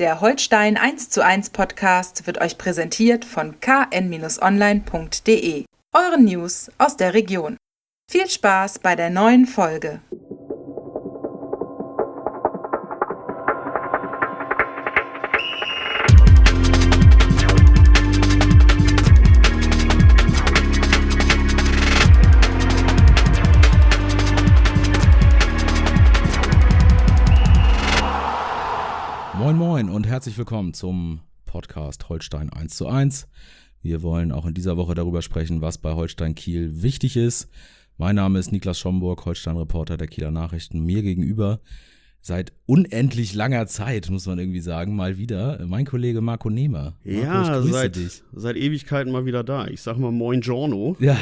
Der Holstein 1:1 Podcast wird euch präsentiert von kn-online.de, euren News aus der Region. Viel Spaß bei der neuen Folge. Moin Moin und herzlich willkommen zum Podcast Holstein 1:1. Wir wollen auch in dieser Woche darüber sprechen, was bei Holstein Kiel wichtig ist. Mein Name ist Niklas Schomburg, Holstein-Reporter der Kieler Nachrichten. Mir gegenüber seit unendlich langer Zeit, muss man irgendwie sagen, mal wieder mein Kollege Marco Nehmer. Marco, ja, seit Ewigkeiten mal wieder da. Ich sag mal Moin Giorno. Ja.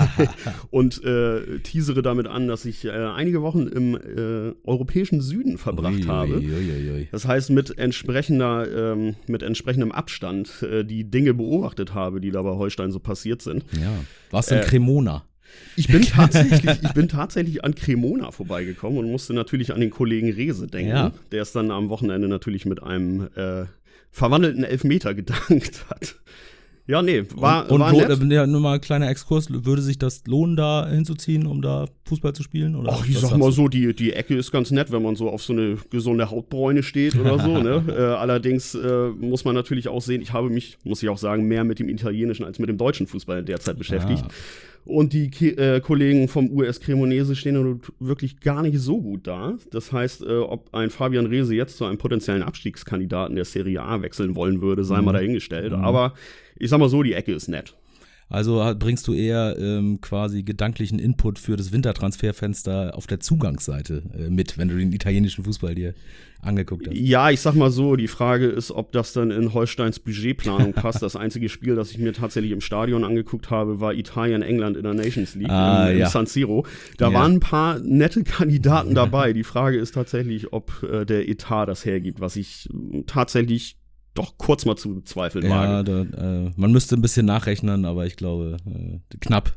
Und teasere damit an, dass ich einige Wochen im europäischen Süden verbracht habe. Das heißt, mit entsprechendem Abstand die Dinge beobachtet habe, die da bei Holstein so passiert sind. Ja. Warst du in Cremona? Ich bin tatsächlich an Cremona vorbeigekommen und musste natürlich an den Kollegen Rehse denken, der es dann am Wochenende natürlich mit einem verwandelten Elfmeter gedankt hat. Ja, nee, war nett. Ja, nur mal ein kleiner Exkurs, würde sich das lohnen, da hinzuziehen, um da Fußball zu spielen? Oder ach, ich sag mal so, die Ecke ist ganz nett, wenn man so auf so eine gesunde Hautbräune steht oder so, ne? Allerdings muss man natürlich auch sehen, ich habe mich, muss ich auch sagen, mehr mit dem italienischen als mit dem deutschen Fußball in der Zeit beschäftigt. Und die Kollegen vom US Cremonese stehen wirklich gar nicht so gut da. Das heißt, ob ein Fabian Rehse jetzt zu einem potenziellen Abstiegskandidaten der Serie A wechseln wollen würde, sei mal dahingestellt. Aber ich sag mal so, die Ecke ist nett. Also bringst du eher quasi gedanklichen Input für das Wintertransferfenster auf der Zugangsseite mit, wenn du den italienischen Fußball dir angeguckt hast? Ja, ich sag mal so, die Frage ist, ob das dann in Holsteins Budgetplanung passt. Das einzige Spiel, das ich mir tatsächlich im Stadion angeguckt habe, war Italien-England in der Nations League im San Siro. Da waren ein paar nette Kandidaten dabei. Die Frage ist tatsächlich, ob der Etat das hergibt, was ich tatsächlich doch kurz mal zu bezweifeln wage. Man müsste ein bisschen nachrechnen, aber ich glaube, knapp.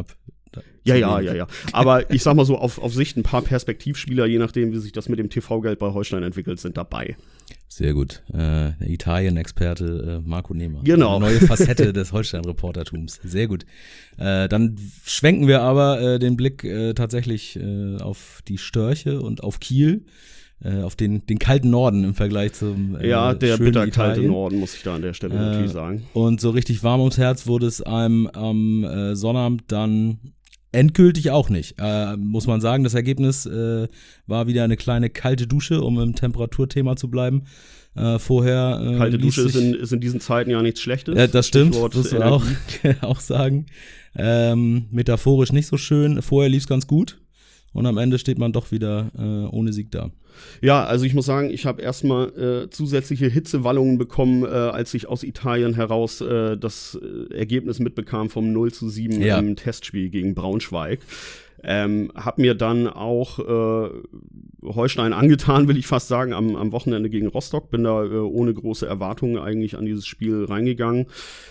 Ja. Aber ich sag mal so, auf Sicht ein paar Perspektivspieler, je nachdem, wie sich das mit dem TV-Geld bei Holstein entwickelt, sind dabei. Sehr gut. Der Italien-Experte Marco Nehmer. Genau. Eine neue Facette des Holstein-Reportertums. Sehr gut. Dann schwenken wir aber den Blick tatsächlich auf die Störche und auf Kiel. Auf den kalten Norden im Vergleich zum der bitterkalte Italien. Norden, muss ich da an der Stelle natürlich sagen. Und so richtig warm ums Herz wurde es einem am Sonnabend dann endgültig auch nicht. Muss man sagen, das Ergebnis war wieder eine kleine kalte Dusche, um im Temperaturthema zu bleiben. Vorher kalte Dusche ist in diesen Zeiten ja nichts Schlechtes. Das stimmt, das muss man auch sagen. Metaphorisch nicht so schön. Vorher lief es ganz gut. Und am Ende steht man doch wieder ohne Sieg da. Ja, also ich muss sagen, ich habe erstmal zusätzliche Hitzewallungen bekommen, als ich aus Italien heraus das Ergebnis mitbekam vom 0:7 im Testspiel gegen Braunschweig. Hab mir dann auch Holstein angetan, will ich fast sagen, am Wochenende gegen Rostock. Bin da ohne große Erwartungen eigentlich an dieses Spiel reingegangen.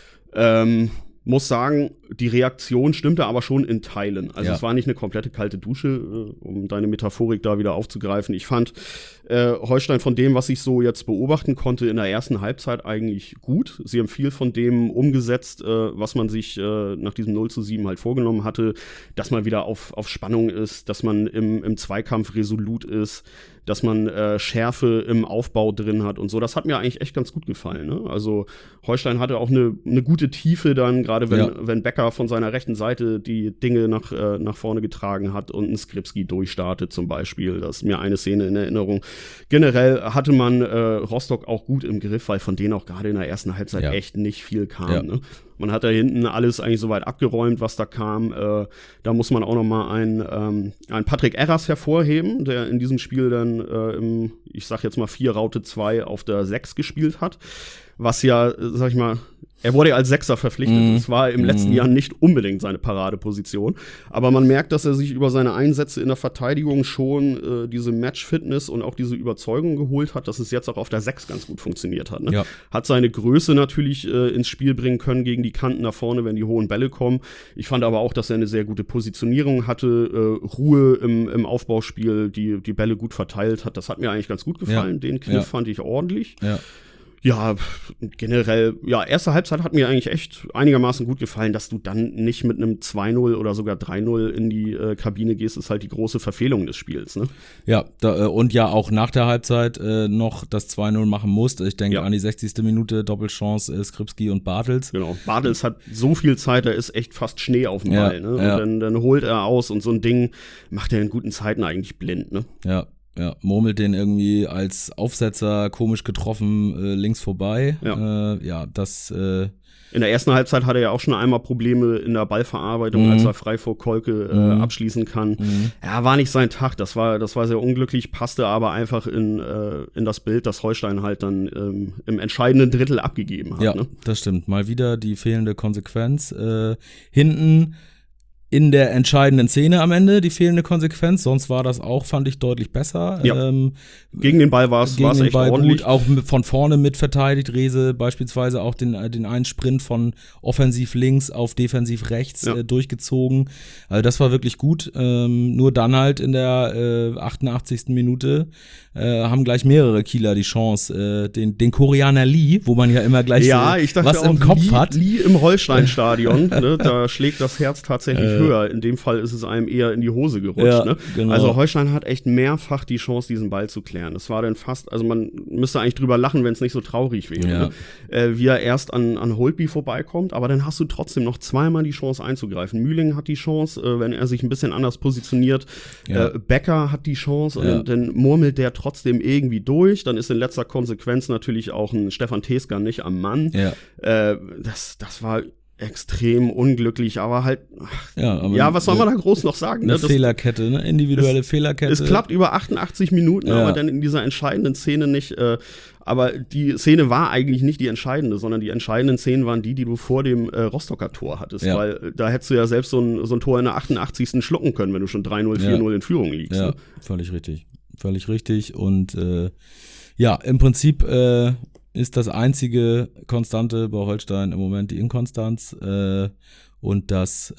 Muss sagen, die Reaktion stimmte aber schon in Teilen. Also es war nicht eine komplette kalte Dusche, um deine Metaphorik da wieder aufzugreifen. Ich fand Holstein von dem, was ich so jetzt beobachten konnte, in der ersten Halbzeit eigentlich gut. Sie haben viel von dem umgesetzt, was man sich nach diesem 0:7 halt vorgenommen hatte, dass man wieder auf Spannung ist, dass man im Zweikampf resolut ist, dass man Schärfe im Aufbau drin hat und so. Das hat mir eigentlich echt ganz gut gefallen. Ne? Also Holstein hatte auch eine gute Tiefe dann, gerade wenn Becker von seiner rechten Seite die Dinge nach vorne getragen hat und ein Skripski durchstartet zum Beispiel. Das ist mir eine Szene in Erinnerung. Generell hatte man Rostock auch gut im Griff, weil von denen auch gerade in der ersten Halbzeit echt nicht viel kam. Ja. Ne? Man hat da hinten alles eigentlich soweit abgeräumt, was da kam. Da muss man auch noch mal einen Patrick Erras hervorheben, der in diesem Spiel dann ich sag jetzt mal 4-Raute 2 auf der 6 gespielt hat. Was ja, sag ich mal, Er wurde als Sechser verpflichtet. Das war im letzten Jahr nicht unbedingt seine Paradeposition. Aber man merkt, dass er sich über seine Einsätze in der Verteidigung schon diese Match-Fitness und auch diese Überzeugung geholt hat, dass es jetzt auch auf der 6 ganz gut funktioniert hat. Ne? Ja. Hat seine Größe natürlich ins Spiel bringen können gegen die Kanten nach vorne, wenn die hohen Bälle kommen. Ich fand aber auch, dass er eine sehr gute Positionierung hatte, Ruhe im Aufbauspiel, die Bälle gut verteilt hat. Das hat mir eigentlich ganz gut gefallen. Den Kniff fand ich ordentlich. Ja. Ja, generell, erste Halbzeit hat mir eigentlich echt einigermaßen gut gefallen. Dass du dann nicht mit einem 2-0 oder sogar 3-0 in die Kabine gehst, ist halt die große Verfehlung des Spiels, ne? Ja, und ja auch nach der Halbzeit noch das 2-0 machen musste. Ich denke an die 60. Minute, Doppelchance, Skripski und Bartels. Genau, Bartels hat so viel Zeit, da ist echt fast Schnee auf dem Ball, ne? Und dann holt er aus und so ein Ding macht er in guten Zeiten eigentlich blind, ne? Ja, murmelt den irgendwie als Aufsetzer komisch getroffen links vorbei. Das in der ersten Halbzeit hatte er ja auch schon einmal Probleme in der Ballverarbeitung, als er frei vor Kolke abschließen kann. Ja, war nicht sein Tag, das war sehr unglücklich, passte aber einfach in das Bild, das Holstein halt dann im entscheidenden Drittel abgegeben hat. Ja, ne? Das stimmt. Mal wieder die fehlende Konsequenz. Hinten in der entscheidenden Szene am Ende die fehlende Konsequenz, sonst war das auch, fand ich, deutlich besser. Ja. Gegen den Ball war es echt ordentlich. Gut, auch von vorne mitverteidigt, Rehse beispielsweise auch den einen Sprint von offensiv links auf defensiv rechts durchgezogen. Also das war wirklich gut. Nur dann halt in der 88. Minute haben gleich mehrere Kieler die Chance, den Koreaner Lee, wo man ja immer gleich ich dachte was auch, im Kopf hat. Lee im Holstein-Stadion, ne? Da schlägt das Herz tatsächlich höher. In dem Fall ist es einem eher in die Hose gerutscht. Ja, ne? genau. Also Holstein hat echt mehrfach die Chance, diesen Ball zu klären. Das war dann fast, also man müsste eigentlich drüber lachen, wenn es nicht so traurig wäre. Ja. Ne? Wie er erst an Holtby vorbeikommt, aber dann hast du trotzdem noch zweimal die Chance einzugreifen. Mühling hat die Chance, wenn er sich ein bisschen anders positioniert. Becker hat die Chance und dann murmelt der trotzdem irgendwie durch. Dann ist in letzter Konsequenz natürlich auch ein Stefan Teska nicht am Mann. Ja. Das war extrem unglücklich, aber halt, aber was soll man da groß noch sagen? Eine Fehlerkette, ne? Individuelle Fehlerkette. Es klappt über 88 Minuten, aber dann in dieser entscheidenden Szene nicht. Aber die Szene war eigentlich nicht die entscheidende, sondern die entscheidenden Szenen waren die du vor dem Rostocker Tor hattest. Ja. Weil da hättest du ja selbst so ein Tor in der 88. schlucken können, wenn du schon 3-0, 4-0 in Führung liegst. Ja, ne? Völlig richtig. Und im Prinzip ist das einzige Konstante bei Holstein im Moment die Inkonstanz und das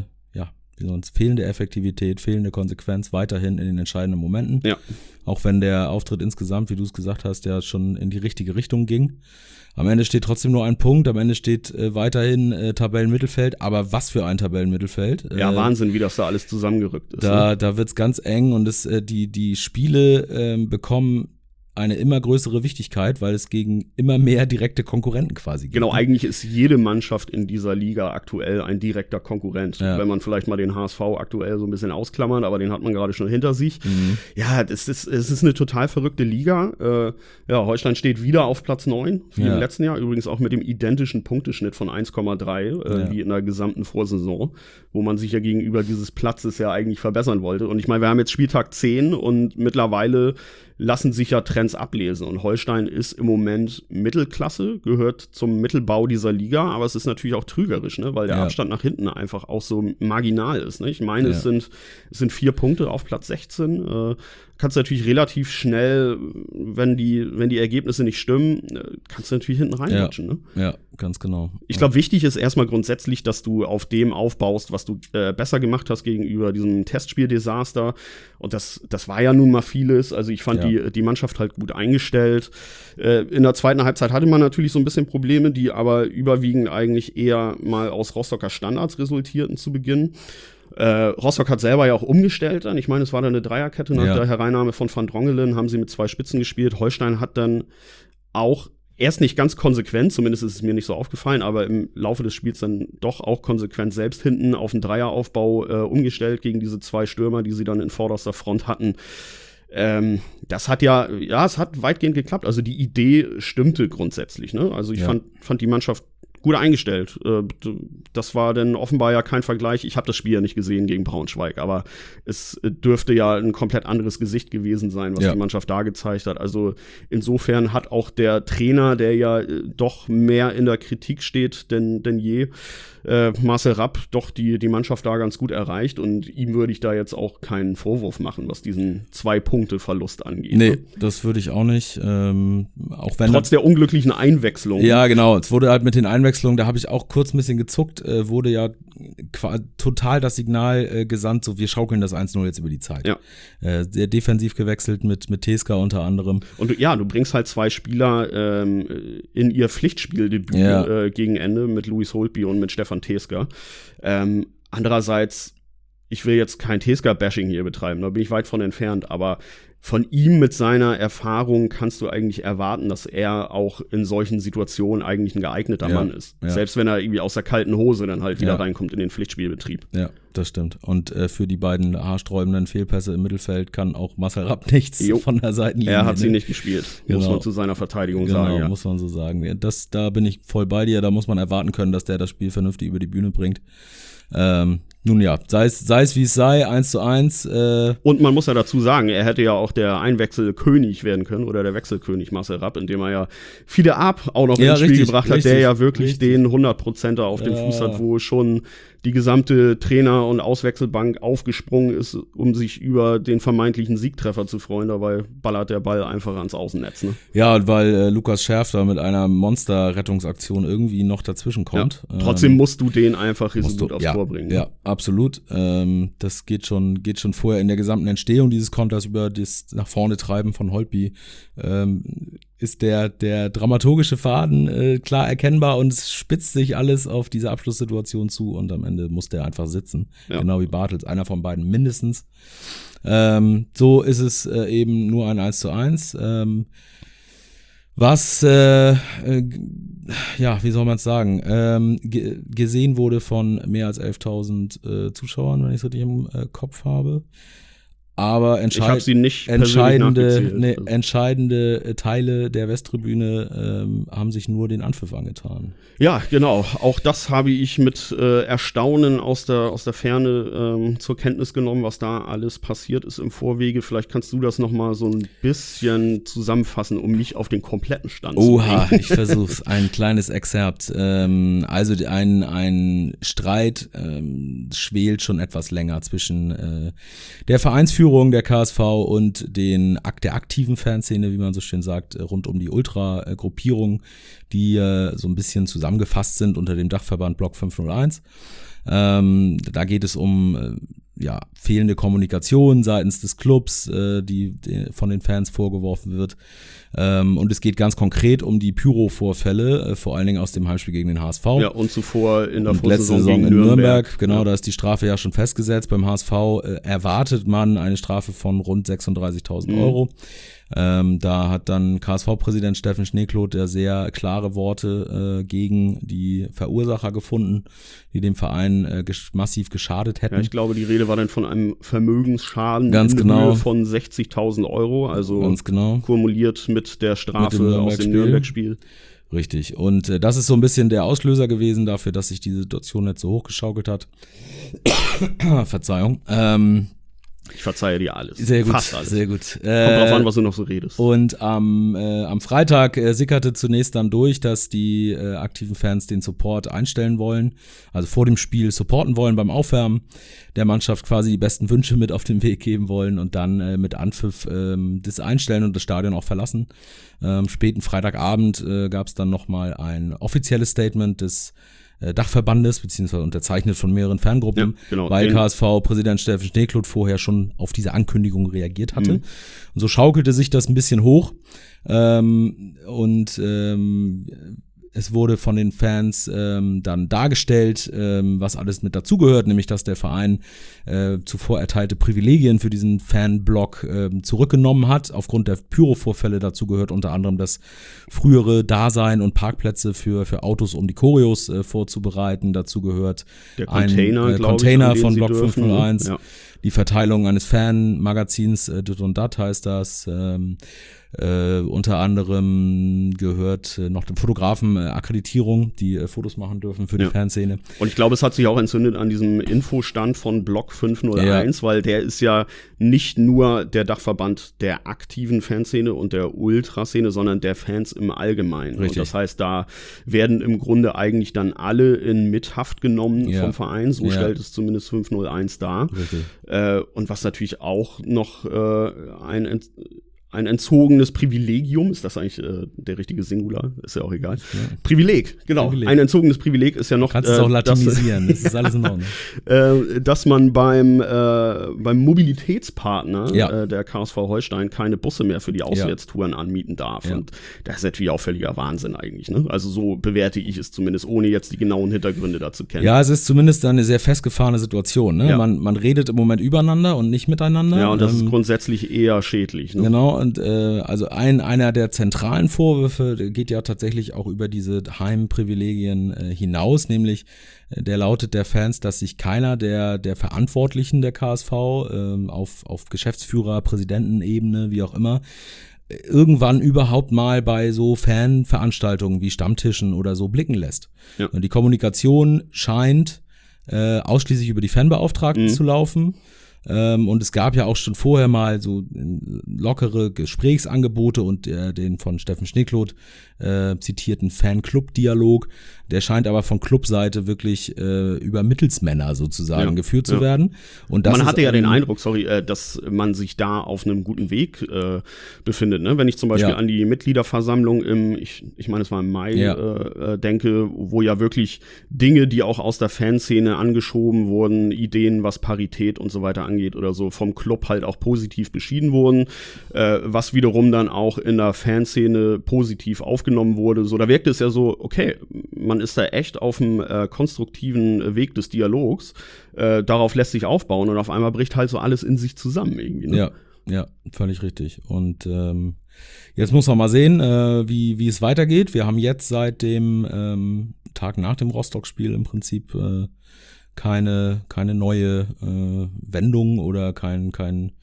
wie sonst fehlende Effektivität, fehlende Konsequenz weiterhin in den entscheidenden Momenten. Ja. Auch wenn der Auftritt insgesamt, wie du es gesagt hast, ja schon in die richtige Richtung ging. Am Ende steht trotzdem nur ein Punkt, am Ende steht weiterhin Tabellenmittelfeld, aber was für ein Tabellenmittelfeld. Ja, Wahnsinn, wie das da alles zusammengerückt ist. Da wird's ganz eng und die Spiele bekommen eine immer größere Wichtigkeit, weil es gegen immer mehr direkte Konkurrenten quasi geht. Genau, eigentlich ist jede Mannschaft in dieser Liga aktuell ein direkter Konkurrent. Ja. Wenn man vielleicht mal den HSV aktuell so ein bisschen ausklammert, aber den hat man gerade schon hinter sich. Ja, es ist eine total verrückte Liga. Holstein steht wieder auf Platz 9, wie im letzten Jahr. Übrigens auch mit dem identischen Punkteschnitt von 1,3 wie in der gesamten Vorsaison, wo man sich ja gegenüber dieses Platzes ja eigentlich verbessern wollte. Und ich meine, wir haben jetzt Spieltag 10 und mittlerweile lassen sich ja Trends ablesen. Und Holstein ist im Moment Mittelklasse, gehört zum Mittelbau dieser Liga, aber es ist natürlich auch trügerisch, ne? Weil der Abstand nach hinten einfach auch so marginal ist. Ne? Ich meine, es sind 4 Punkte auf Platz 16. Kannst du natürlich relativ schnell, wenn die Ergebnisse nicht stimmen, kannst du natürlich hinten reinrutschen. Ne? Ja, ganz genau. Ich glaube, wichtig ist erstmal grundsätzlich, dass du auf dem aufbaust, was du besser gemacht hast gegenüber diesem Testspieldesaster. Und das war ja nun mal vieles. Also ich fand die Mannschaft halt gut eingestellt. In der zweiten Halbzeit hatte man natürlich so ein bisschen Probleme, die aber überwiegend eigentlich eher mal aus Rostocker Standards resultierten zu Beginn. Rostock hat selber ja auch umgestellt dann. Ich meine, es war dann eine Dreierkette nach der Hereinnahme von Van Drongelen, haben sie mit 2 Spitzen gespielt. Holstein hat dann auch erst nicht ganz konsequent, zumindest ist es mir nicht so aufgefallen, aber im Laufe des Spiels dann doch auch konsequent selbst hinten auf den Dreieraufbau umgestellt gegen diese 2 Stürmer, die sie dann in vorderster Front hatten. Das hat es hat weitgehend geklappt. Also die Idee stimmte grundsätzlich. Ne? Also ich fand die Mannschaft gut eingestellt. Das war dann offenbar ja kein Vergleich. Ich habe das Spiel ja nicht gesehen gegen Braunschweig, aber es dürfte ja ein komplett anderes Gesicht gewesen sein, was die Mannschaft da gezeigt hat. Also insofern hat auch der Trainer, der ja doch mehr in der Kritik steht denn je, Marcel Rapp, doch die Mannschaft da ganz gut erreicht, und ihm würde ich da jetzt auch keinen Vorwurf machen, was diesen 2-Punkte-Verlust angeht. Nee, das würde ich auch nicht. Auch wenn trotz der unglücklichen Einwechslung. Ja, genau. Es wurde halt mit den Einwechslungen, da habe ich auch kurz ein bisschen gezuckt, wurde ja total das Signal gesandt, so wir schaukeln das 1-0 jetzt über die Zeit. Ja. Sehr defensiv gewechselt mit Teska unter anderem. Und du bringst halt 2 Spieler in ihr Pflichtspieldebüt gegen Ende mit Luis Holtby und mit Stefan Teska. Andererseits, ich will jetzt kein Teska-Bashing hier betreiben, da bin ich weit von entfernt, aber von ihm mit seiner Erfahrung kannst du eigentlich erwarten, dass er auch in solchen Situationen eigentlich ein geeigneter Mann ist. Ja. Selbst wenn er irgendwie aus der kalten Hose dann halt wieder reinkommt in den Pflichtspielbetrieb. Ja, das stimmt. Und für die beiden haarsträubenden Fehlpässe im Mittelfeld kann auch Marcel Rapp nichts von der Seitenlinie. Er hat sie nicht gespielt, muss man zu seiner Verteidigung sagen. Genau, muss man so sagen. Da bin ich voll bei dir, da muss man erwarten können, dass der das Spiel vernünftig über die Bühne bringt. Nun ja, sei es wie es sei, 1:1. Und man muss ja dazu sagen, er hätte ja auch der Einwechselkönig werden können oder der Wechselkönig Marcel Rapp, indem er ja Fide Ab auch noch ins Spiel gebracht hat, der ja wirklich den 100%er auf dem Fuß hat, wo schon die gesamte Trainer- und Auswechselbank aufgesprungen ist, um sich über den vermeintlichen Siegtreffer zu freuen. Dabei ballert der Ball einfach ans Außennetz. Ne? Ja, und weil Lukas Scherf da mit einer Monster-Rettungsaktion irgendwie noch dazwischen kommt. Ja, trotzdem musst du den einfach gut aufs Tor bringen. Ja, absolut. Das geht schon vorher in der gesamten Entstehung dieses Konters über das nach vorne Treiben von Holtby. Ist der dramaturgische Faden klar erkennbar, und es spitzt sich alles auf diese Abschlusssituation zu, und am Ende muss der einfach sitzen. Ja. Genau wie Bartels, einer von beiden mindestens. So ist es eben nur ein 1:1. Was, wie soll man es sagen, gesehen wurde von mehr als 11.000 Zuschauern, wenn ich es richtig im Kopf habe. Aber entscheidende Teile der Westtribüne haben sich nur den Anpfiff angetan. Ja, genau. Auch das habe ich mit Erstaunen aus der Ferne zur Kenntnis genommen, was da alles passiert ist im Vorwege. Vielleicht kannst du das noch mal so ein bisschen zusammenfassen, um mich auf den kompletten Stand zu bringen. Oha, ich versuch's. Ein kleines Excerpt. Also ein Streit schwelt schon etwas länger zwischen der Vereinsführung der KSV und der aktiven Fanszene, wie man so schön sagt, rund um die Ultra-Gruppierung, die so ein bisschen zusammengefasst sind unter dem Dachverband Block 501. Da geht es um fehlende Kommunikation seitens des Clubs, die von den Fans vorgeworfen wird. Und es geht ganz konkret um die Pyro-Vorfälle, vor allen Dingen aus dem Heimspiel gegen den HSV. Ja, und zuvor in der letzte Saison in Nürnberg. Genau, da ist die Strafe ja schon festgesetzt. Beim HSV erwartet man eine Strafe von rund 36.000 Euro. Da hat dann KSV-Präsident Steffen Schneekloth sehr klare Worte gegen die Verursacher gefunden, die dem Verein massiv geschadet hätten. Ja, ich glaube, die Rede war dann von einem Vermögensschaden in Höhe von 60.000 Euro, also kumuliert mit der Strafe aus dem Nürnberg-Spiel. Richtig. Und das ist so ein bisschen der Auslöser gewesen dafür, dass sich die Situation nicht so hochgeschaukelt hat. Verzeihung. Ich verzeihe dir alles. Sehr gut, fast alles. Sehr gut. Kommt drauf an, was du noch so redest. Und am Freitag sickerte zunächst dann durch, dass die aktiven Fans den Support einstellen wollen, also vor dem Spiel supporten wollen beim Aufwärmen, der Mannschaft quasi die besten Wünsche mit auf den Weg geben wollen und dann mit Anpfiff das einstellen und das Stadion auch verlassen. Späten Freitagabend gab es dann nochmal ein offizielles Statement des Dachverbandes, beziehungsweise unterzeichnet von mehreren Fangruppen, weil KSV-Präsident Steffen Schneekloth vorher schon auf diese Ankündigung reagiert hatte. Und so schaukelte sich das ein bisschen hoch. Es wurde von den Fans dann dargestellt, was alles mit dazugehört, nämlich dass der Verein zuvor erteilte Privilegien für diesen Fanblock zurückgenommen hat. Aufgrund der Pyro-Vorfälle dazu gehört unter anderem das frühere Dasein und Parkplätze für Autos, um die Choreos vorzubereiten. Dazu gehört der Container von Block 501, die Verteilung eines Fanmagazins, Dit und Dat heißt das, Unter anderem gehört noch dem Fotografen Akkreditierung, die Fotos machen dürfen für die Fanszene. Und ich glaube, es hat sich auch entzündet an diesem Infostand von Block 501, weil der ist ja nicht nur der Dachverband der aktiven Fanszene und der Ultraszene, sondern der Fans im Allgemeinen. Richtig. Und das heißt, da werden im Grunde eigentlich dann alle in Mithaft genommen vom Verein, so stellt es zumindest 501 dar. Richtig. Und was natürlich auch noch ein entzogenes Privilegium, ist das eigentlich der richtige Singular? Ist ja auch egal. Ja. Privileg, genau. Privileg. Ein entzogenes Privileg ist ja noch... Kannst es auch latinisieren, das ist alles in Ordnung. Dass man beim Mobilitätspartner der KSV Holstein keine Busse mehr für die Auswärtstouren anmieten darf. Ja. Und das ist natürlich auch völliger Wahnsinn eigentlich. Ne? Also so bewerte ich es zumindest, ohne jetzt die genauen Hintergründe dazu kennen. Ja, es ist zumindest eine sehr festgefahrene Situation. Ne? Ja. Man redet im Moment übereinander und nicht miteinander. Ja, und das ist grundsätzlich eher schädlich. Ne? Genau. Und also einer der zentralen Vorwürfe geht ja tatsächlich auch über diese Heimprivilegien hinaus, nämlich der lautet der Fans, dass sich keiner der Verantwortlichen der KSV auf Geschäftsführer, Präsidentenebene, wie auch immer, irgendwann überhaupt mal bei so Fanveranstaltungen wie Stammtischen oder so blicken lässt. Ja. Und die Kommunikation scheint ausschließlich über die Fanbeauftragten zu laufen. Und es gab ja auch schon vorher mal so lockere Gesprächsangebote und den von Steffen Schneekloth zitierten Fanclub-Dialog, der scheint aber von Clubseite wirklich über Mittelsmänner sozusagen geführt zu werden. Und das man hatte ja den Eindruck, dass man sich da auf einem guten Weg befindet. Ne? Wenn ich zum Beispiel an die Mitgliederversammlung ich meine, es war im Mai, denke, wo ja wirklich Dinge, die auch aus der Fanszene angeschoben wurden, Ideen, was Parität und so weiter angeht oder so, vom Club halt auch positiv beschieden wurden, was wiederum dann auch in der Fanszene positiv aufgenommen wurde. So, da wirkte es ja so, okay, man ist da echt auf einem konstruktiven Weg des Dialogs. Darauf lässt sich aufbauen und auf einmal bricht halt so alles in sich zusammen irgendwie. Ne? Ja, völlig richtig. Und jetzt muss man mal sehen, wie es weitergeht. Wir haben jetzt seit dem Tag nach dem Rostock-Spiel im Prinzip keine neue Wendung oder kein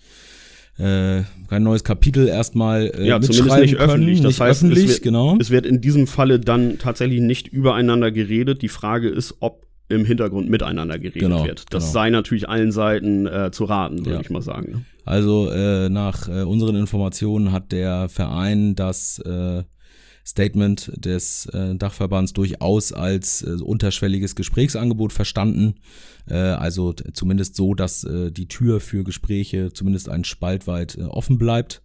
neues Kapitel erstmal zumindest nicht öffentlich. Das heißt, öffentlich, es wird in diesem Falle dann tatsächlich nicht übereinander geredet. Die Frage ist, ob im Hintergrund miteinander geredet wird. Das sei natürlich allen Seiten zu raten, würde ich mal sagen. Ne? Also nach unseren Informationen hat der Verein das Statement des Dachverbands durchaus als unterschwelliges Gesprächsangebot verstanden. Also zumindest so, dass die Tür für Gespräche zumindest einen Spalt weit offen bleibt.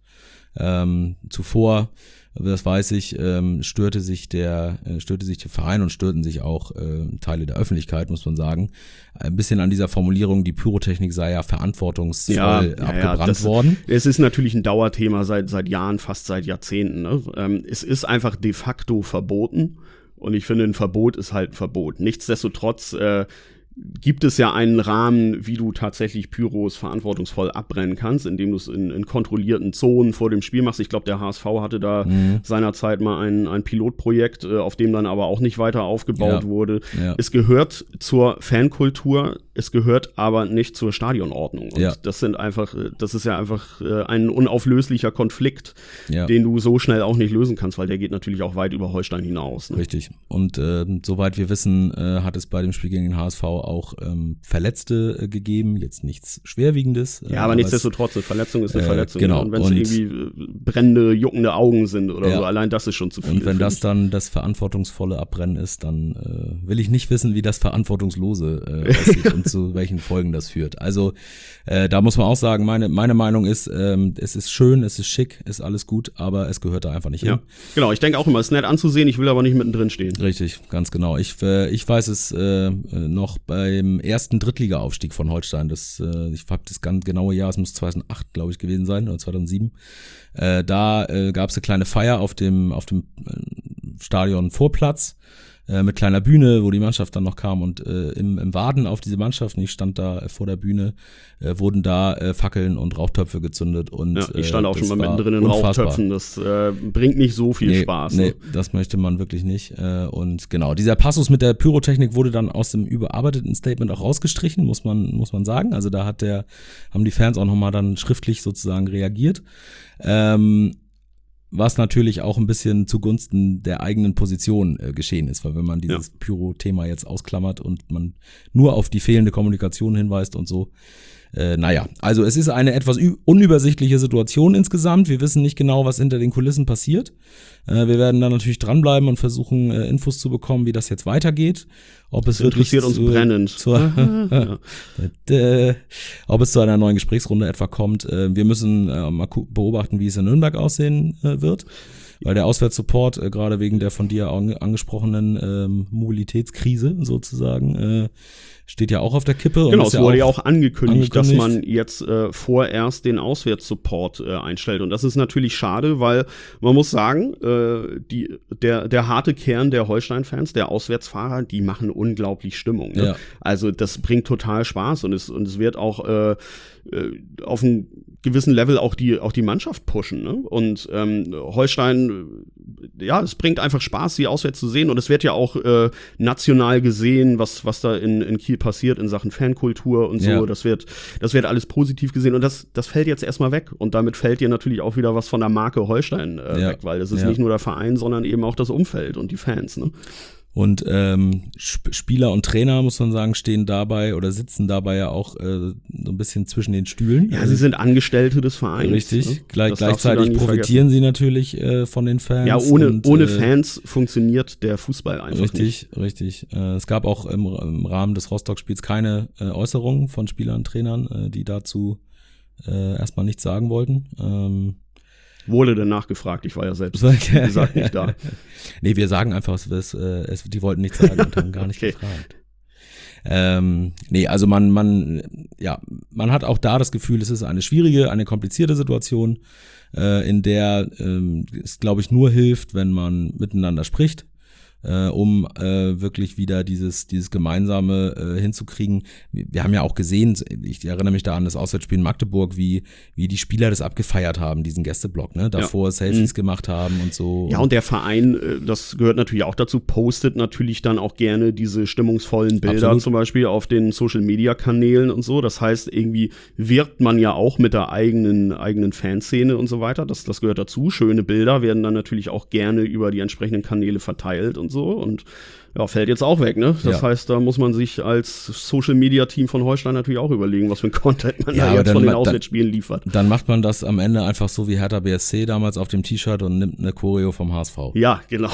Zuvor, das weiß ich, störte sich der Verein und störten sich auch Teile der Öffentlichkeit, muss man sagen. Ein bisschen an dieser Formulierung, die Pyrotechnik sei ja verantwortungsvoll abgebrannt worden. Es ist natürlich ein Dauerthema seit Jahren, fast seit Jahrzehnten. Ne? Es ist einfach de facto verboten und ich finde, ein Verbot ist halt ein Verbot. Nichtsdestotrotz gibt es ja einen Rahmen, wie du tatsächlich Pyros verantwortungsvoll abbrennen kannst, indem du es in kontrollierten Zonen vor dem Spiel machst. Ich glaube, der HSV hatte da seinerzeit mal ein Pilotprojekt, auf dem dann aber auch nicht weiter aufgebaut wurde. Ja. Es gehört zur Fankultur, es gehört aber nicht zur Stadionordnung. Und das ist ja einfach ein unauflöslicher Konflikt, den du so schnell auch nicht lösen kannst, weil der geht natürlich auch weit über Holstein hinaus. Ne? Richtig. Und soweit wir wissen, hat es bei dem Spiel gegen den HSV auch Verletzte gegeben, jetzt nichts Schwerwiegendes. Ja, aber nichtsdestotrotz, eine Verletzung ist eine Verletzung. Genau. Und wenn es irgendwie brennende, juckende Augen sind oder so, allein das ist schon zu viel. Und wenn das dann das verantwortungsvolle Abbrennen ist, dann will ich nicht wissen, wie das Verantwortungslose aussieht und zu welchen Folgen das führt. Also da muss man auch sagen, meine Meinung ist, es ist schön, es ist schick, ist alles gut, aber es gehört da einfach nicht hin. Genau, ich denke auch immer, es ist nett anzusehen, ich will aber nicht mittendrin stehen. Richtig, ganz genau. Ich weiß es noch beim ersten Drittliga-Aufstieg von Holstein. Ich habe das ganz genaue Jahr, es muss 2008, glaube ich, gewesen sein, oder 2007. Da gab es eine kleine Feier auf dem Stadion-Vorplatz mit kleiner Bühne, wo die Mannschaft dann noch kam und im Warten auf diese Mannschaft, ich stand da vor der Bühne, wurden da Fackeln und Rauchtöpfe gezündet und ich stand auch schon mal mittendrin in Rauchtöpfen, das bringt nicht so viel Spaß. Nee, das möchte man wirklich nicht und genau, dieser Passus mit der Pyrotechnik wurde dann aus dem überarbeiteten Statement auch rausgestrichen, muss man sagen, also da haben die Fans auch nochmal dann schriftlich sozusagen reagiert. was natürlich auch ein bisschen zugunsten der eigenen Position geschehen ist, weil wenn man dieses Pyro-Thema jetzt ausklammert und man nur auf die fehlende Kommunikation hinweist und so, also es ist eine etwas unübersichtliche Situation insgesamt. Wir wissen nicht genau, was hinter den Kulissen passiert. Wir werden da natürlich dranbleiben und versuchen, Infos zu bekommen, wie das jetzt weitergeht. Ob es wirklich interessiert uns brennend. Ob es zu einer neuen Gesprächsrunde etwa kommt. Wir müssen mal beobachten, wie es in Nürnberg aussehen wird. Weil der Auswärtssupport, gerade wegen der von dir angesprochenen Mobilitätskrise sozusagen, steht ja auch auf der Kippe. Genau, es wurde ja auch angekündigt, dass man jetzt vorerst den Auswärtssupport einstellt. Und das ist natürlich schade, weil man muss sagen, der harte Kern der Holstein-Fans, der Auswärtsfahrer, die machen unglaublich Stimmung. Ne? Ja. Also das bringt total Spaß und es wird auch auf einem gewissen Level auch die Mannschaft pushen. Ne? Und Holstein, es bringt einfach Spaß, sie auswärts zu sehen. Und es wird ja auch national gesehen, was da in Kiel passiert in Sachen Fankultur und so. Ja. Das wird alles positiv gesehen. Und das fällt jetzt erstmal weg. Und damit fällt dir natürlich auch wieder was von der Marke Holstein weg, weil das ist nicht nur der Verein, sondern eben auch das Umfeld und die Fans. Ne? Und Spieler und Trainer, muss man sagen, stehen dabei oder sitzen dabei ja auch so ein bisschen zwischen den Stühlen. Ja, sie sind Angestellte des Vereins. Richtig, ne? Gleichzeitig profitieren sie natürlich von den Fans. Ja, ohne Fans funktioniert der Fußball einfach nicht. Richtig. Es gab auch im Rahmen des Rostock-Spiels keine Äußerungen von Spielern und Trainern, die dazu erstmal nichts sagen wollten. Wurde denn nachgefragt? Ich war ja selbst, wie gesagt, nicht da. Nee, wir sagen einfach, die wollten nichts sagen und haben gar nicht gefragt. Also man hat auch da das Gefühl, es ist eine schwierige, eine komplizierte Situation, in der es, glaube ich, nur hilft, wenn man miteinander spricht, um wirklich wieder dieses Gemeinsame hinzukriegen. Wir haben ja auch gesehen, ich erinnere mich da an das Auswärtsspiel in Magdeburg, wie die Spieler das abgefeiert haben, diesen Gästeblock, ne? Davor Selfies gemacht haben und so. Ja, und der Verein, das gehört natürlich auch dazu, postet natürlich dann auch gerne diese stimmungsvollen Bilder zum Beispiel auf den Social-Media-Kanälen und so. Das heißt, irgendwie wirbt man ja auch mit der eigenen Fanszene und so weiter. Das gehört dazu. Schöne Bilder werden dann natürlich auch gerne über die entsprechenden Kanäle verteilt und so und fällt jetzt auch weg, ne? Das heißt, da muss man sich als Social-Media-Team von Holstein natürlich auch überlegen, was für ein Content man da jetzt von den Auswärtsspielen liefert. Dann macht man das am Ende einfach so wie Hertha BSC damals auf dem T-Shirt und nimmt eine Choreo vom HSV. Ja, genau.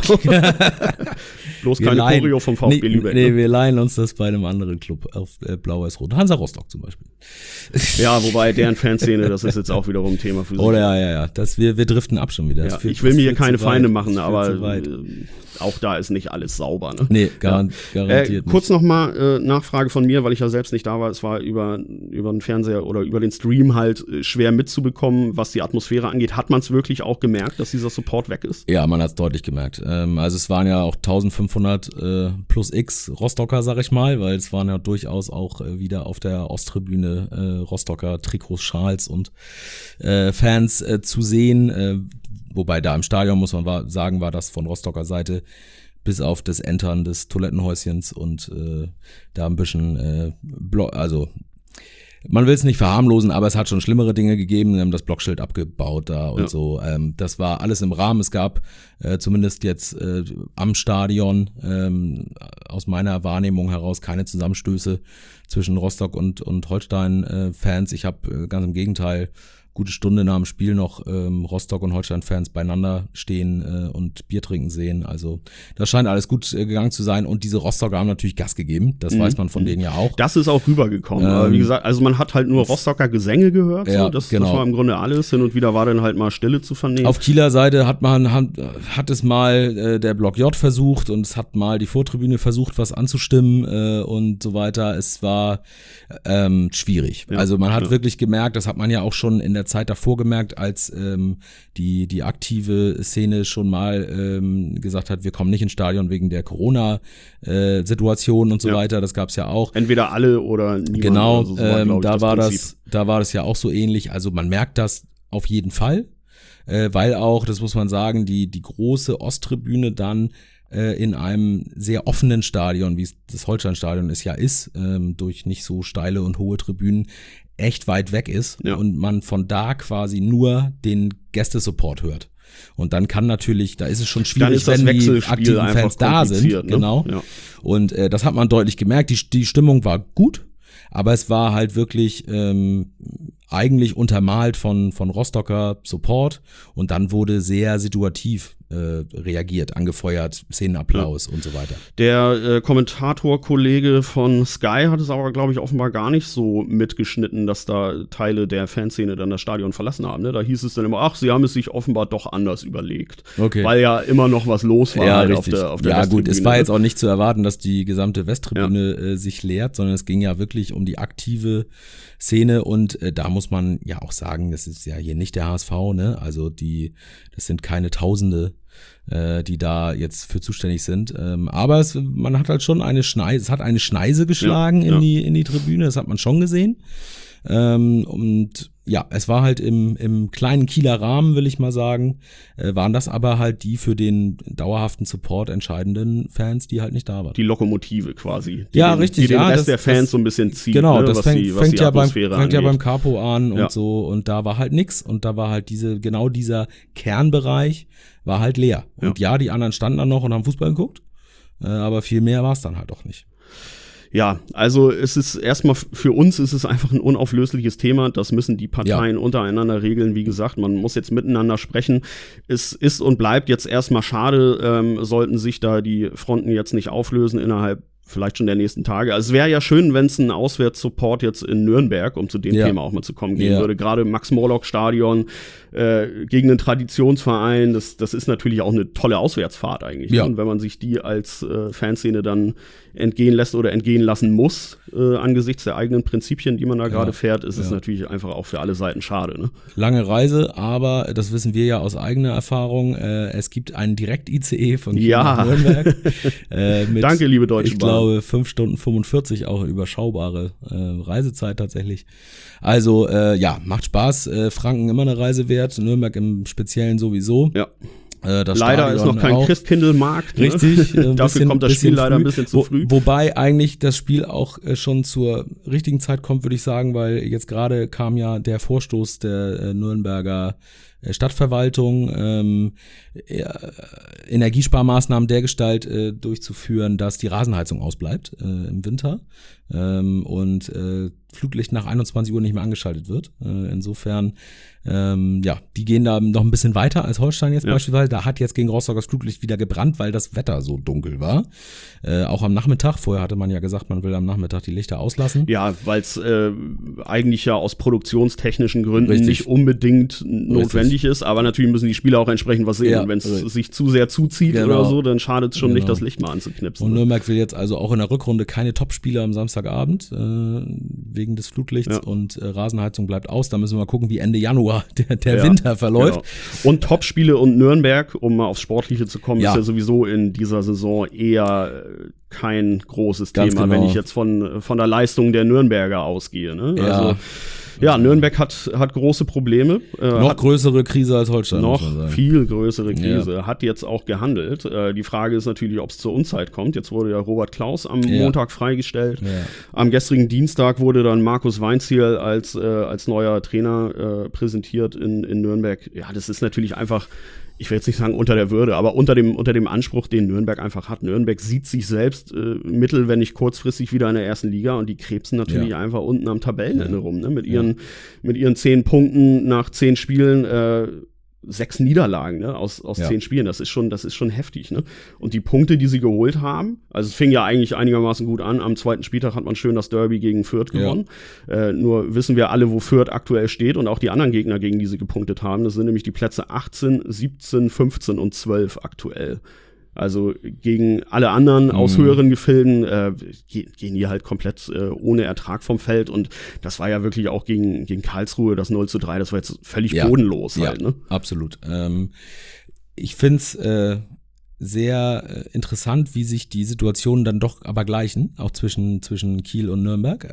Bloß keine Choreo vom VfB Lübeck. Nee, wir leihen uns das bei einem anderen Club auf Blau-Weiß-Rot. Hansa Rostock zum Beispiel. Ja, wobei deren Fanszene, das ist jetzt auch wiederum ein Thema für sich. Oder ja. Wir driften ab schon wieder. Ja, ich will mir hier keine Feinde machen, aber auch da ist nicht alles sauber, ne? Nee, garantiert nicht. Kurz nochmal Nachfrage von mir, weil ich ja selbst nicht da war. Es war über den Fernseher oder über den Stream halt schwer mitzubekommen, was die Atmosphäre angeht. Hat man es wirklich auch gemerkt, dass dieser Support weg ist? Ja, man hat es deutlich gemerkt. Also es waren ja auch 1500 plus X Rostocker, sag ich mal, weil es waren ja durchaus auch wieder auf der Osttribüne Rostocker Trikots, Schals und Fans zu sehen. Wobei da im Stadion, muss man sagen, war das von Rostocker Seite bis auf das Entern des Toilettenhäuschens und da ein bisschen, man will es nicht verharmlosen, aber es hat schon schlimmere Dinge gegeben. Wir haben das Blockschild abgebaut da und so. Das war alles im Rahmen. Es gab zumindest jetzt am Stadion aus meiner Wahrnehmung heraus keine Zusammenstöße zwischen Rostock und Holstein-Fans. Ich habe ganz im Gegenteil gute Stunde nach dem Spiel noch Rostock- und Holstein-Fans beieinander stehen und Bier trinken sehen. Also das scheint alles gut gegangen zu sein. Und diese Rostocker haben natürlich Gas gegeben. Das weiß man von denen ja auch. Das ist auch rübergekommen. Aber wie gesagt, also man hat halt nur Rostocker Gesänge gehört. Ja, so. Das genau. war im Grunde alles. Hin und wieder war dann halt mal Stille zu vernehmen. Auf Kieler Seite hat es mal der Block J versucht und es hat mal die Vortribüne versucht, was anzustimmen und so weiter. Es war schwierig. Ja, also man hat wirklich gemerkt, das hat man ja auch schon in der Zeit davor gemerkt, als die aktive Szene schon mal gesagt hat, wir kommen nicht ins Stadion wegen der Corona-Situation und so weiter. Das gab's ja auch. Entweder alle oder niemand. Genau, also so war, da war das ja auch so ähnlich. Also man merkt das auf jeden Fall, weil auch, das muss man sagen, die große Osttribüne dann in einem sehr offenen Stadion, wie es das Holstein-Stadion es ja ist, durch nicht so steile und hohe Tribünen, echt weit weg ist und man von da quasi nur den Gästesupport hört. Und dann da ist es schon schwierig, wenn die aktiven Fans da sind. Ne? Genau. Ja. Und das hat man deutlich gemerkt. Die Stimmung war gut, aber es war halt wirklich eigentlich untermalt von Rostocker Support und dann wurde sehr situativ reagiert, angefeuert, Szenenapplaus und so weiter. Der Kommentator-Kollege von Sky hat es aber, glaube ich, offenbar gar nicht so mitgeschnitten, dass da Teile der Fanszene dann das Stadion verlassen haben. Ne? Da hieß es dann immer, sie haben es sich offenbar doch anders überlegt. Okay. Weil ja immer noch was los war halt auf der Ja gut, es war jetzt auch nicht zu erwarten, dass die gesamte Westtribüne sich leert, sondern es ging ja wirklich um die aktive Szene und da muss man ja auch sagen, das ist ja hier nicht der HSV, ne? Also das sind keine Tausende, die da jetzt für zuständig sind. Aber man hat halt schon es hat eine Schneise geschlagen in die Tribüne, das hat man schon gesehen. Und ja, es war halt im kleinen Kieler Rahmen, will ich mal sagen, waren das aber halt die für den dauerhaften Support entscheidenden Fans, die halt nicht da waren. Die Lokomotive quasi. Richtig. Die den Rest der Fans so ein bisschen zieht. Genau, ne, das fängt ja beim Capo an und ja. so und da war halt nix und da war halt dieser Kernbereich war halt leer. Und ja, die anderen standen dann noch und haben Fußball geguckt, aber viel mehr war es dann halt auch nicht. Ja, also es ist erstmal für uns ist es einfach ein unauflösliches Thema. Das müssen die Parteien untereinander regeln. Wie gesagt, man muss jetzt miteinander sprechen. Es ist und bleibt jetzt erstmal schade, sollten sich da die Fronten jetzt nicht auflösen innerhalb vielleicht schon der nächsten Tage. Also es wäre ja schön, wenn es einen Auswärtssupport jetzt in Nürnberg, um zu dem Thema auch mal zu kommen, geben würde. Gerade Max-Morlock-Stadion gegen einen Traditionsverein, das ist natürlich auch eine tolle Auswärtsfahrt eigentlich. Ja. Und wenn man sich die als Fanszene dann entgehen lässt oder entgehen lassen muss, angesichts der eigenen Prinzipien, die man da gerade fährt, ist es natürlich einfach auch für alle Seiten schade. Ne? Lange Reise, aber das wissen wir ja aus eigener Erfahrung, es gibt einen Direkt-ICE von Kiel nach Nürnberg. Danke, liebe Deutsche Bahn. Ich glaube 5 Stunden 45, auch überschaubare Reisezeit tatsächlich. Also macht Spaß, Franken immer eine Reise wert, Nürnberg im Speziellen sowieso. Ja. Das leider Stadion ist noch kein Christkindlmarkt. Ne? Richtig. Dafür kommt das Spiel leider ein bisschen zu früh. Wobei eigentlich das Spiel auch schon zur richtigen Zeit kommt, würde ich sagen, weil jetzt gerade kam ja der Vorstoß der Nürnberger Stadtverwaltung, Energiesparmaßnahmen dergestalt durchzuführen, dass die Rasenheizung ausbleibt im Winter und Flutlicht nach 21 Uhr nicht mehr angeschaltet wird. Insofern, die gehen da noch ein bisschen weiter als Holstein jetzt beispielsweise. Da hat jetzt gegen Rostock das Flutlicht wieder gebrannt, weil das Wetter so dunkel war. Auch am Nachmittag. Vorher hatte man ja gesagt, man will am Nachmittag die Lichter auslassen. Ja, weil es eigentlich ja aus produktionstechnischen Gründen nicht unbedingt notwendig ist. Aber natürlich müssen die Spieler auch entsprechend was sehen. Und wenn es sich zu sehr zuzieht oder so, dann schadet es schon nicht, das Licht mal anzuknipsen. Und Nürnberg will jetzt also auch in der Rückrunde keine Topspieler am Samstagabend wegen des Flutlichts und Rasenheizung bleibt aus. Da müssen wir mal gucken, wie Ende Januar der Winter verläuft. Genau. Und Topspiele und Nürnberg, um mal aufs Sportliche zu kommen, ist ja sowieso in dieser Saison eher kein großes Thema, wenn ich jetzt von der Leistung der Nürnberger ausgehe. Ne? Also, Nürnberg hat große Probleme. Noch größere Krise als Holstein. Noch viel größere Krise. Hat jetzt auch gehandelt. Die Frage ist natürlich, ob es zur Unzeit kommt. Jetzt wurde ja Robert Klaus am Montag freigestellt. Ja. Am gestrigen Dienstag wurde dann Markus Weinzierl als neuer Trainer präsentiert in Nürnberg. Ja, das ist natürlich einfach, ich will jetzt nicht sagen unter der Würde, aber unter dem Anspruch, den Nürnberg einfach hat. Nürnberg sieht sich selbst mittel, wenn nicht kurzfristig wieder in der ersten Liga und die krebsen natürlich einfach unten am Tabellenende rum, ne? Mit ihren 10 Punkten nach 10 Spielen, 6 Niederlagen, ne, aus 10 Spielen, das ist schon heftig, ne? Und die Punkte, die sie geholt haben, also es fing ja eigentlich einigermaßen gut an, am 2. Spieltag hat man schön das Derby gegen Fürth gewonnen, nur wissen wir alle, wo Fürth aktuell steht und auch die anderen Gegner, gegen die sie gepunktet haben, das sind nämlich die Plätze 18, 17, 15 und 12 aktuell. Also gegen alle anderen aus höheren Gefilden gehen die halt komplett ohne Ertrag vom Feld. Und das war ja wirklich auch gegen Karlsruhe das 0:3. Das war jetzt völlig bodenlos halt. Ne? Absolut. Ich find's sehr interessant, wie sich die Situationen dann doch aber gleichen, auch zwischen Kiel und Nürnberg.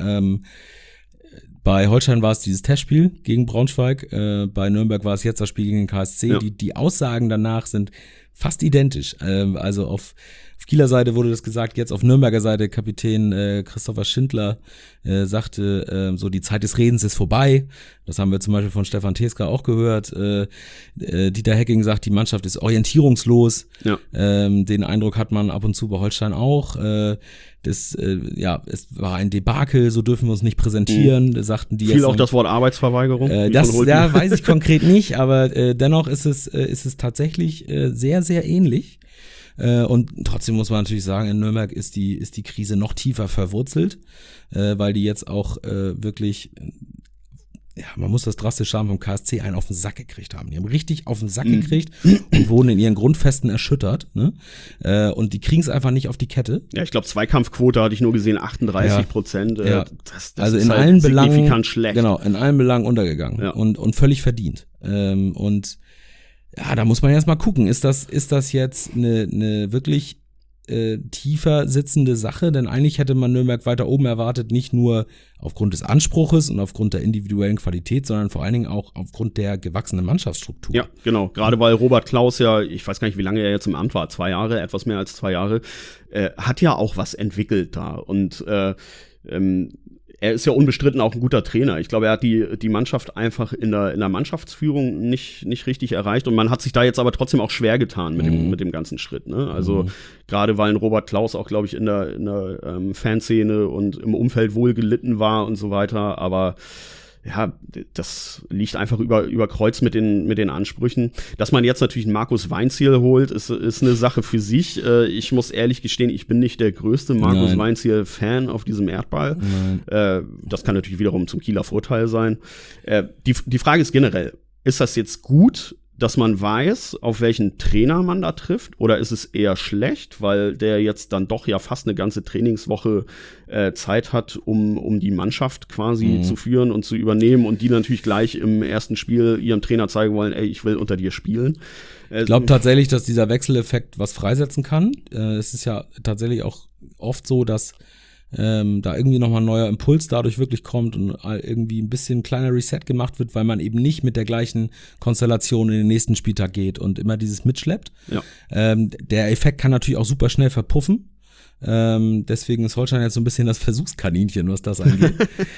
Bei Holstein war es dieses Testspiel gegen Braunschweig, bei Nürnberg war es jetzt das Spiel gegen den KSC. Die Aussagen danach sind fast identisch. Also auf Auf Kieler Seite wurde das gesagt, jetzt auf Nürnberger Seite Kapitän Christopher Schindler sagte, so die Zeit des Redens ist vorbei. Das haben wir zum Beispiel von Stefan Teska auch gehört. Dieter Hecking sagt, die Mannschaft ist orientierungslos. Ja. Den Eindruck hat man ab und zu bei Holstein auch. Es war ein Debakel, so dürfen wir uns nicht präsentieren. Da sagten die Viel auch das Wort Arbeitsverweigerung. Das weiß ich konkret nicht, aber dennoch ist es tatsächlich sehr, sehr ähnlich. Und trotzdem muss man natürlich sagen, in Nürnberg ist die Krise noch tiefer verwurzelt, weil die jetzt auch wirklich, man muss das drastisch sagen, vom KSC einen auf den Sack gekriegt haben. Die haben richtig auf den Sack gekriegt und wurden in ihren Grundfesten erschüttert. Ne? Und die kriegen es einfach nicht auf die Kette. Ja, ich glaube, Zweikampfquote hatte ich nur gesehen, 38%. Ja. Das also ist in halt allen signifikant Belangen schlecht. Genau, in allen Belangen untergegangen und völlig verdient. Da muss man erst mal gucken, ist das jetzt eine wirklich tiefer sitzende Sache, denn eigentlich hätte man Nürnberg weiter oben erwartet, nicht nur aufgrund des Anspruches und aufgrund der individuellen Qualität, sondern vor allen Dingen auch aufgrund der gewachsenen Mannschaftsstruktur. Ja, genau, gerade weil Robert Klaus ja, ich weiß gar nicht, wie lange er jetzt im Amt war, 2 Jahre, etwas mehr als 2 Jahre, hat ja auch was entwickelt da und er ist ja unbestritten auch ein guter Trainer. Ich glaube, er hat die Mannschaft einfach in der Mannschaftsführung nicht richtig erreicht und man hat sich da jetzt aber trotzdem auch schwer getan mit dem ganzen Schritt. Ne? Also gerade weil ein Robert Klaus auch, glaube ich, in der Fanszene und im Umfeld wohl gelitten war und so weiter, aber ja, das liegt einfach über Kreuz mit den Ansprüchen. Dass man jetzt natürlich einen Markus Weinzierl holt, ist eine Sache für sich. Ich muss ehrlich gestehen, ich bin nicht der größte Markus Weinzierl-Fan auf diesem Erdball. Das kann natürlich wiederum zum Kieler Vorteil sein. Die Frage ist generell, ist das jetzt gut, dass man weiß, auf welchen Trainer man da trifft, oder ist es eher schlecht, weil der jetzt dann doch ja fast eine ganze Trainingswoche Zeit hat, um die Mannschaft quasi zu führen und zu übernehmen und die natürlich gleich im ersten Spiel ihrem Trainer zeigen wollen, ey, ich will unter dir spielen. Ich glaube tatsächlich, dass dieser Wechseleffekt was freisetzen kann. Es ist ja tatsächlich auch oft so, dass da irgendwie nochmal ein neuer Impuls dadurch wirklich kommt und irgendwie ein bisschen kleiner Reset gemacht wird, weil man eben nicht mit der gleichen Konstellation in den nächsten Spieltag geht und immer dieses mitschleppt. Ja. Der Effekt kann natürlich auch super schnell verpuffen. Deswegen ist Holstein jetzt so ein bisschen das Versuchskaninchen, was das angeht.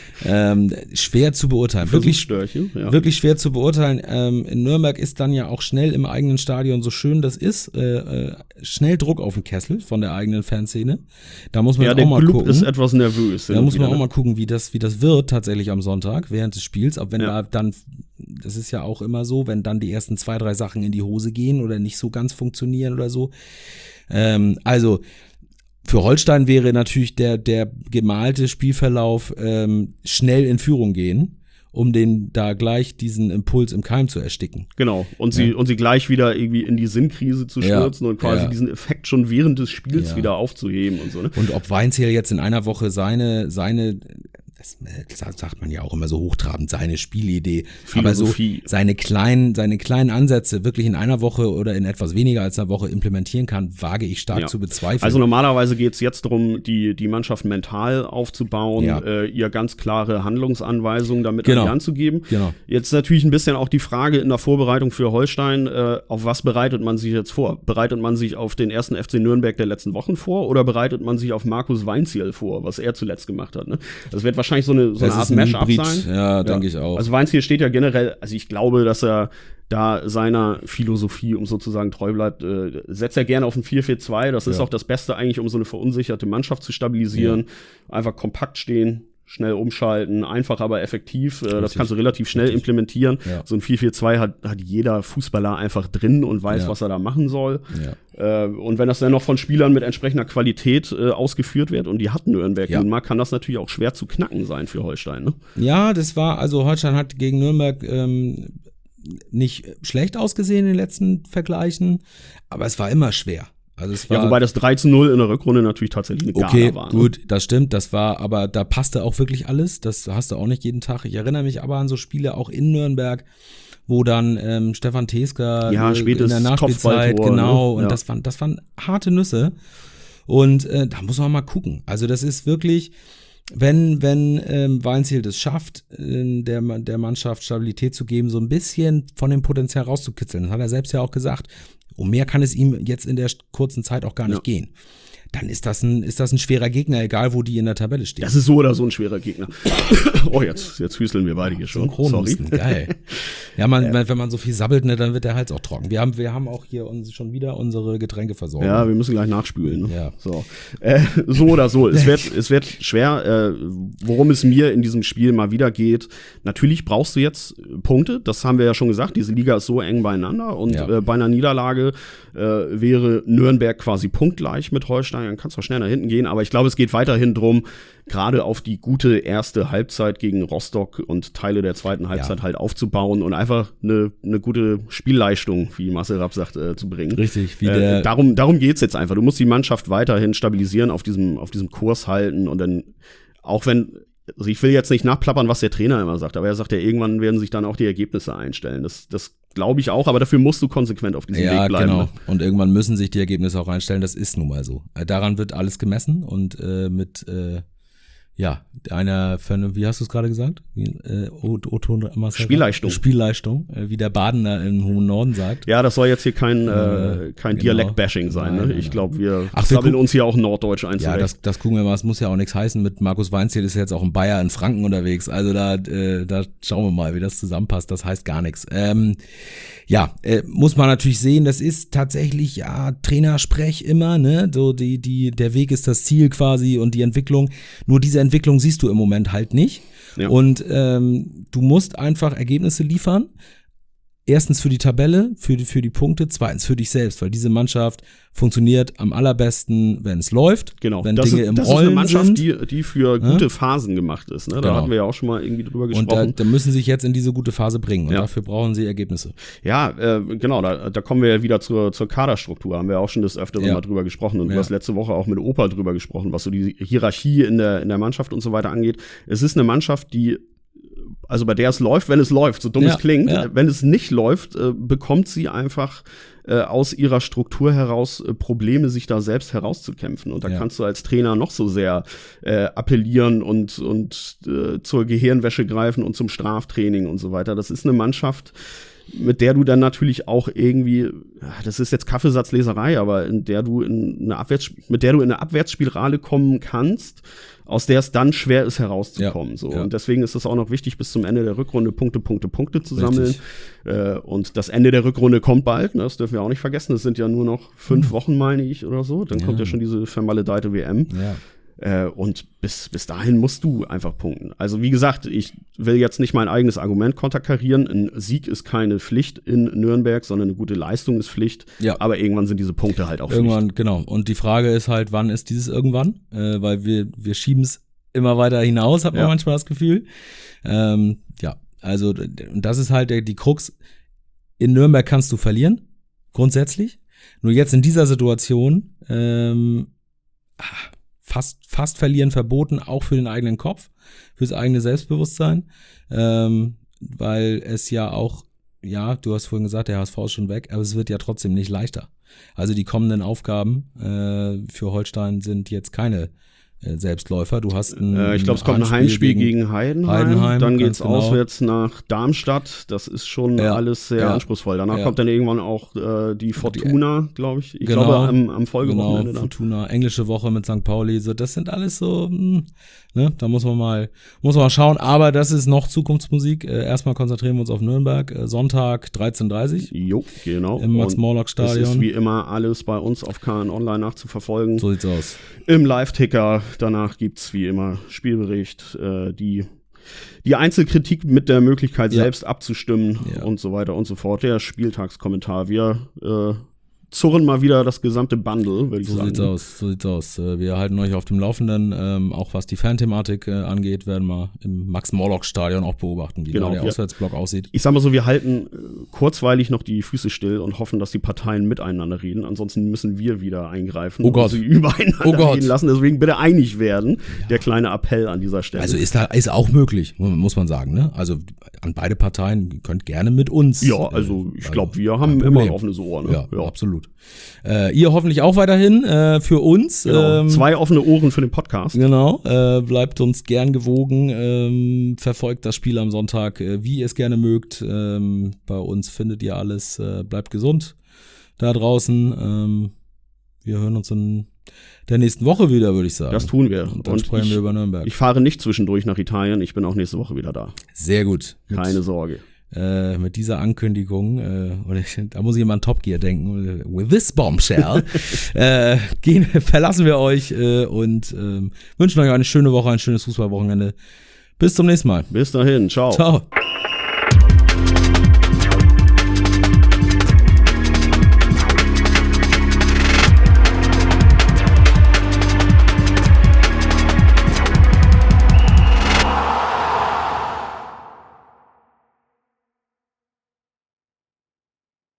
Schwer zu beurteilen. Wirklich schwer zu beurteilen. In Nürnberg ist dann ja auch schnell im eigenen Stadion, so schön das ist, schnell Druck auf den Kessel von der eigenen Fanszene. Da muss man auch mal Club gucken. Ist etwas nervös. Da muss man auch mal gucken, wie das wird tatsächlich am Sonntag während des Spiels. Auch wenn da dann, das ist ja auch immer so, wenn dann die ersten 2, 3 Sachen in die Hose gehen oder nicht so ganz funktionieren oder so. Also für Holstein wäre natürlich der gemalte Spielverlauf schnell in Führung gehen, um den da gleich diesen Impuls im Keim zu ersticken. Genau, und sie gleich wieder irgendwie in die Sinnkrise zu stürzen und quasi diesen Effekt schon während des Spiels wieder aufzuheben und so. Ne? Und ob Weinzierl jetzt in einer Woche seine das sagt man ja auch immer so hochtrabend, seine Spielidee, Philosophie. Aber so seine kleinen Ansätze wirklich in einer Woche oder in etwas weniger als einer Woche implementieren kann, wage ich stark zu bezweifeln. Also normalerweise geht es jetzt darum, die Mannschaft mental aufzubauen, ihr ganz klare Handlungsanweisungen damit an die Hand zu geben. Genau. Jetzt natürlich ein bisschen auch die Frage in der Vorbereitung für Holstein, auf was bereitet man sich jetzt vor? Bereitet man sich auf den ersten FC Nürnberg der letzten Wochen vor oder bereitet man sich auf Markus Weinzierl vor, was er zuletzt gemacht hat? Ne? Das wird wahrscheinlich so eine Art Mash-up sein. Ja, denke ich auch. Also Weinzierl steht ja generell, also ich glaube, dass er da seiner Philosophie, um sozusagen treu bleibt, setzt er gerne auf ein 4-4-2. Das ist auch das Beste eigentlich, um so eine verunsicherte Mannschaft zu stabilisieren. Einfach kompakt stehen, schnell umschalten, einfach, aber effektiv. Das kannst du relativ schnell implementieren. Ja. So ein 4-4-2 hat jeder Fußballer einfach drin und weiß, was er da machen soll. Ja. Und wenn das dann noch von Spielern mit entsprechender Qualität ausgeführt wird, und die hat Nürnberg nun mal, kann das natürlich auch schwer zu knacken sein für Holstein. Ne? Ja, Holstein hat gegen Nürnberg nicht schlecht ausgesehen in den letzten Vergleichen, aber es war immer schwer. Also es war, wobei das 3-0 in der Rückrunde natürlich tatsächlich eine Gala war. Okay, gut, das stimmt, aber da passte auch wirklich alles, das hast du auch nicht jeden Tag. Ich erinnere mich aber an so Spiele auch in Nürnberg, wo dann Stefan Teska in der Nachspielzeit, genau, ne? Und das waren harte Nüsse und da muss man mal gucken. Also das ist wirklich, wenn Weinzierl das schafft, der Mannschaft Stabilität zu geben, so ein bisschen von dem Potenzial rauszukitzeln. Das hat er selbst ja auch gesagt. um mehr kann es ihm jetzt in der kurzen Zeit auch gar nicht gehen. Dann ist das ein schwerer Gegner, egal wo die in der Tabelle stehen. Das ist so oder so ein schwerer Gegner. Oh, jetzt hüsteln wir beide hier schon. Sorry. Geil. Ja, wenn man so viel sabbelt, ne, dann wird der Hals auch trocken. Wir haben auch hier schon wieder unsere Getränke versorgt. Ja, wir müssen gleich nachspülen. Ne? Ja. So oder so. Es wird schwer, worum es mir in diesem Spiel mal wieder geht. Natürlich brauchst du jetzt Punkte. Das haben wir ja schon gesagt. Diese Liga ist so eng beieinander. Und bei einer Niederlage wäre Nürnberg quasi punktgleich mit Holstein. Dann kannst du auch schnell nach hinten gehen. Aber ich glaube, es geht weiterhin drum, gerade auf die gute erste Halbzeit gegen Rostock und Teile der zweiten Halbzeit halt aufzubauen und einfach eine gute Spielleistung, wie Marcel Rapp sagt, zu bringen. Richtig. Darum geht's jetzt einfach. Du musst die Mannschaft weiterhin stabilisieren, auf diesem Kurs halten und dann, auch wenn, also ich will jetzt nicht nachplappern, was der Trainer immer sagt, aber er sagt ja, irgendwann werden sich dann auch die Ergebnisse einstellen. Das glaube ich auch, aber dafür musst du konsequent auf diesem Weg bleiben. Genau. Und irgendwann müssen sich die Ergebnisse auch einstellen, das ist nun mal so. Daran wird alles gemessen und einer, wie hast du es gerade gesagt? Spielleistung, wie der Badener im hohen Norden sagt. Ja, das soll jetzt hier kein Dialekt-Bashing sein. Ne? Ich glaube, wir sammeln uns hier auch Norddeutsch ein. Ja, das gucken wir mal. Es muss ja auch nichts heißen. Mit Markus Weinzierl ist jetzt auch ein Bayer in Franken unterwegs. Also da schauen wir mal, wie das zusammenpasst. Das heißt gar nichts. Muss man natürlich sehen, das ist tatsächlich Trainersprech immer, ne? So der Weg ist das Ziel quasi und die Entwicklung. Nur diese Entwicklung siehst du im Moment halt nicht. Ja. Und du musst einfach Ergebnisse liefern. Erstens für die Tabelle, für die Punkte, zweitens für dich selbst, weil diese Mannschaft funktioniert am allerbesten, wenn es läuft, genau. Wenn Dinge im Rollen sind. Das ist eine Mannschaft, die für gute Phasen gemacht ist. Ne? Da hatten wir ja auch schon mal irgendwie drüber gesprochen. Und da müssen sich jetzt in diese gute Phase bringen und dafür brauchen sie Ergebnisse. Ja, genau, da kommen wir ja wieder zur Kaderstruktur, haben wir auch schon des Öfteren mal drüber gesprochen und du hast letzte Woche auch mit Opa drüber gesprochen, was so die Hierarchie in der Mannschaft und so weiter angeht. Es ist eine Mannschaft, also bei der es läuft, wenn es läuft, so dumm es klingt. Ja. Wenn es nicht läuft, bekommt sie einfach aus ihrer Struktur heraus Probleme, sich da selbst herauszukämpfen. Und da kannst du als Trainer noch so sehr appellieren und zur Gehirnwäsche greifen und zum Straftraining und so weiter. Das ist eine Mannschaft, mit der du dann natürlich auch irgendwie, das ist jetzt Kaffeesatzleserei, aber mit der du in eine Abwärtsspirale kommen kannst, aus der es dann schwer ist, herauszukommen. Und deswegen ist es auch noch wichtig, bis zum Ende der Rückrunde Punkte zu sammeln. Und das Ende der Rückrunde kommt bald, ne? Das dürfen wir auch nicht vergessen. Es sind ja nur noch 5 Wochen, meine ich, oder so. Dann kommt ja schon diese vermaledeite WM. Ja. Und bis dahin musst du einfach punkten. Also wie gesagt, ich will jetzt nicht mein eigenes Argument konterkarieren. Ein Sieg ist keine Pflicht in Nürnberg, sondern eine gute Leistung ist Pflicht. Ja. Aber irgendwann sind diese Punkte halt auch irgendwann, Pflicht. Genau. Und die Frage ist halt, wann ist dieses irgendwann? Weil wir schieben es immer weiter hinaus, hat man manchmal das Gefühl. Also das ist halt die Krux. In Nürnberg kannst du verlieren, grundsätzlich. Nur jetzt in dieser Situation fast verlieren verboten, auch für den eigenen Kopf, fürs eigene Selbstbewusstsein, weil es ja auch, du hast vorhin gesagt, der HSV ist schon weg, aber es wird ja trotzdem nicht leichter. Also die kommenden Aufgaben für Holstein sind jetzt keine Selbstläufer. Du hast ich glaube, es kommt ein Heimspiel gegen Heidenheim. Dann geht's auswärts nach Darmstadt. Das ist schon alles sehr anspruchsvoll. Danach kommt dann irgendwann auch die Fortuna, glaube ich. Ich glaube, am Folgewochenende dann. Fortuna, englische Woche mit St. Pauli. So, das sind alles so, ne? Da muss man mal schauen. Aber das ist noch Zukunftsmusik. Erstmal konzentrieren wir uns auf Nürnberg. Sonntag 13:30 Uhr. Jo, genau. Im Max-Morlock-Stadion. Es ist wie immer alles bei uns auf KN Online nachzuverfolgen. So sieht's aus. Im Live-Ticker. Danach gibt's wie immer Spielbericht, die Einzelkritik mit der Möglichkeit selbst abzustimmen und so weiter und so fort. Der Spieltagskommentar. Wir zurren mal wieder das gesamte Bundle, würde ich sagen. So sieht's aus. Wir halten euch auf dem Laufenden, auch was die Fan-Thematik angeht, werden wir im Max-Morlock-Stadion auch beobachten, wie da der Auswärtsblock aussieht. Ich sag mal so, wir halten kurzweilig noch die Füße still und hoffen, dass die Parteien miteinander reden. Ansonsten müssen wir wieder eingreifen und sie übereinander reden lassen. Deswegen bitte einig werden. Ja. Der kleine Appell an dieser Stelle. Also ist auch möglich, muss man sagen. Ne? Also an beide Parteien, ihr könnt gerne mit uns. Ja, also ich glaube, wir haben immer ein offenes Ohr. Ne? Ja, absolut. Ihr hoffentlich auch weiterhin für uns. Genau. 2 offene Ohren für den Podcast. Genau. Bleibt uns gern gewogen. Verfolgt das Spiel am Sonntag, wie ihr es gerne mögt. Bei uns findet ihr alles. Bleibt gesund. da draußen. Wir hören uns in der nächsten Woche wieder, würde ich sagen. Das tun wir. Und dann sprechen wir über Nürnberg. Ich fahre nicht zwischendurch nach Italien. Ich bin auch nächste Woche wieder da. Sehr gut. Keine Sorge. Mit dieser Ankündigung, da muss ich immer an Top Gear denken, with this bombshell, verlassen wir euch und wünschen euch eine schöne Woche, ein schönes Fußballwochenende. Bis zum nächsten Mal. Bis dahin, ciao. Ciao.